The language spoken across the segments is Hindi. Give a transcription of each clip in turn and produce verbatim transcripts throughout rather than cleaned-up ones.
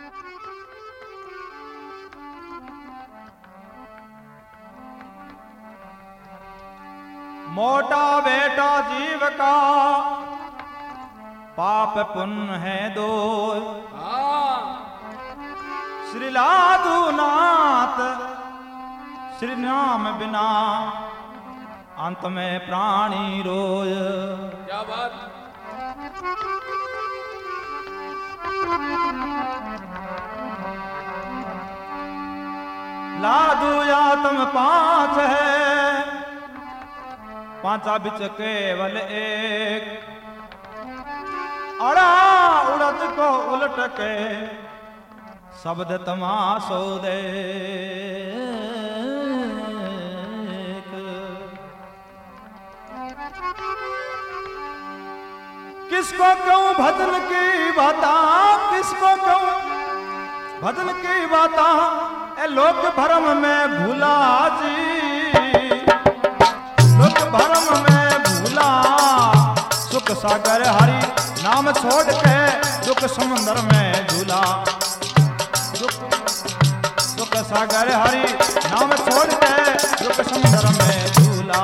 मोटा बेटा जीव का पाप पुण्य है दो। श्री लादूनाथ श्री नाम बिना अंत में प्राणी रोय। क्या बात। लादू आत्म पांच है, पांचा बिच केवल एक। अड़ा उड़द को उलट के शब्द तमाशो दे। किसको कहूं भजन की बाता, किसको कहूं भजन की बाता, ए लोक भरम में भूला जी, लोक भरम में भूला। सुख सागर हरि नाम छोड़ के दुख समुद्र में झूला। सुख सागर हरि नाम छोड़ के दुख समुद्र में झूला।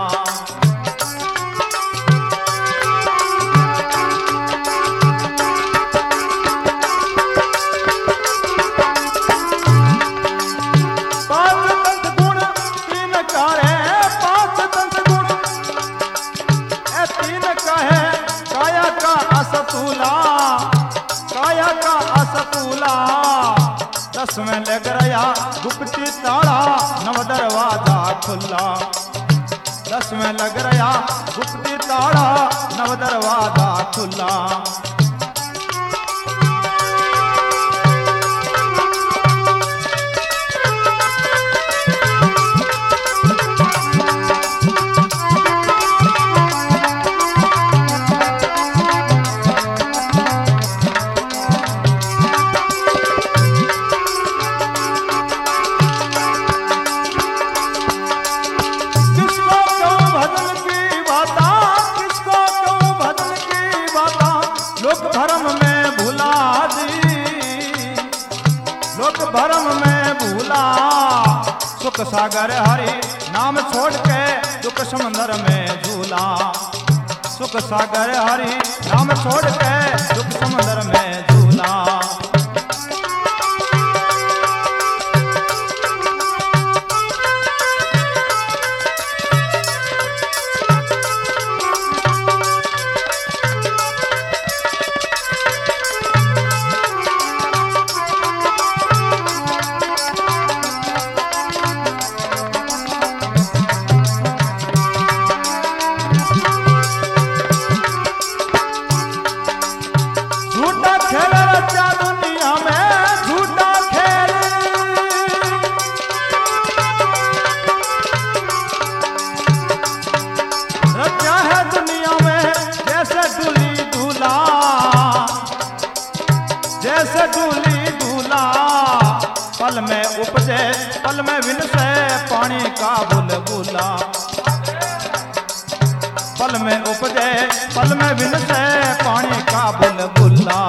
काया का असतूला दस में लग रहा गुप्ती ताला, नव दरवाजा खुला। दस में लग रहा गुप्ती ताला, नव दरवाजा खुला। भरम में भूला। सुख सागर हरि नाम छोड़ के दुख समुद्र में झूला। सुख सागर हरि नाम छोड़ के दुख समुद्र में झूला। जैसे दूली दूला पल में उपजे, पल में विन से पानी का बुलबुला। पल में उपजे, पल में विन से पानी का बुलबुला।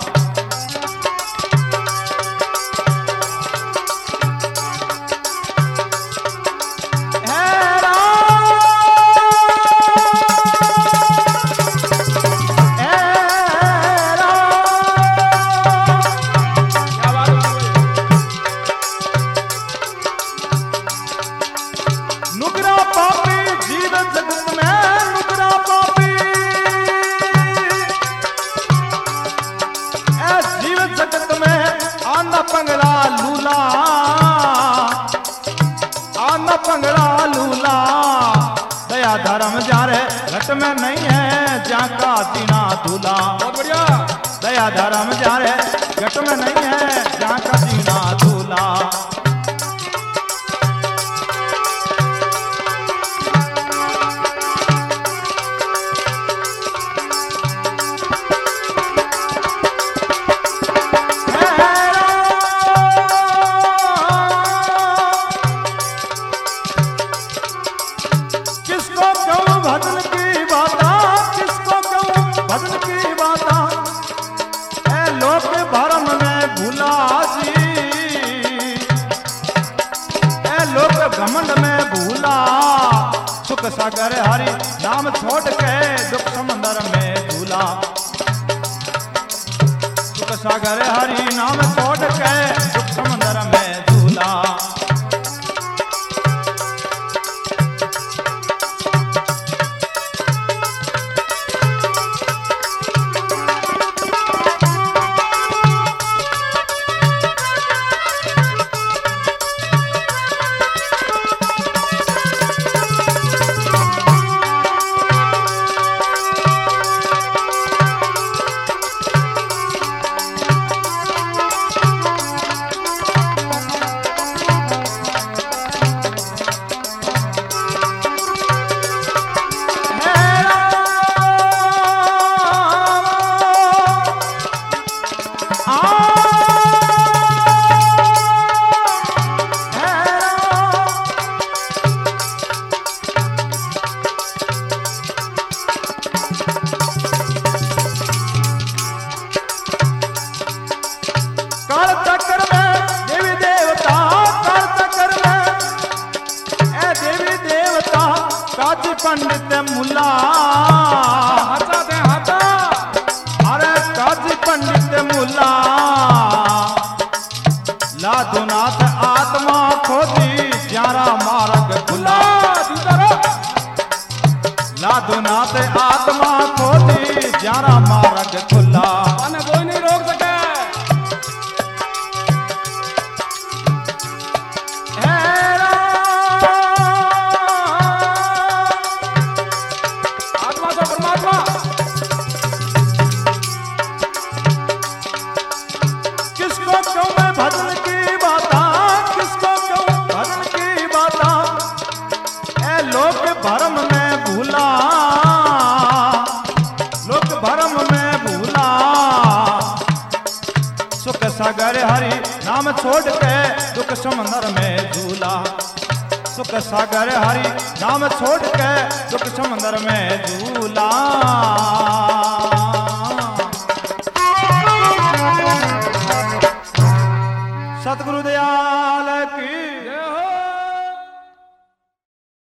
पंगड़ा लूला, आना पंगड़ा लूला। दया धर्म जारे घट में नहीं है, जहाँ का सीना दूल्हा। बहुत बढ़िया। दया धर्म जारे घट में नहीं है, जहाँ का सीना दूल्हा। भजन की बाता, किसको कहूं भजन की बाता, ए लोक भरम में भूला। सागर हरि नाम छोड़ के दुख समंदर में झूला। सुख सागर हरि नाम छोड़ के दुख समंदर में झूला। पंडित मुला हटा दे हटा। अरे काजी पंडित मुला लाधुनाथ आत्मा खोदी ग्यारह मार्ग खुला। लाधुनाथ आत्मा खोदी ग्यारह मार्ग खुला। कोई नहीं रोक सके। किसको क्यों मैं भजन की बाता, किसको क्यों भजन की बाता, ए लोक भरम में भूला, लोक भरम में भूला। सुख सागर हरि नाम छोड़ के दुख समंदर में झूला। सुख सागर हरि नाम छोड़ के दुख समंदर में झूला।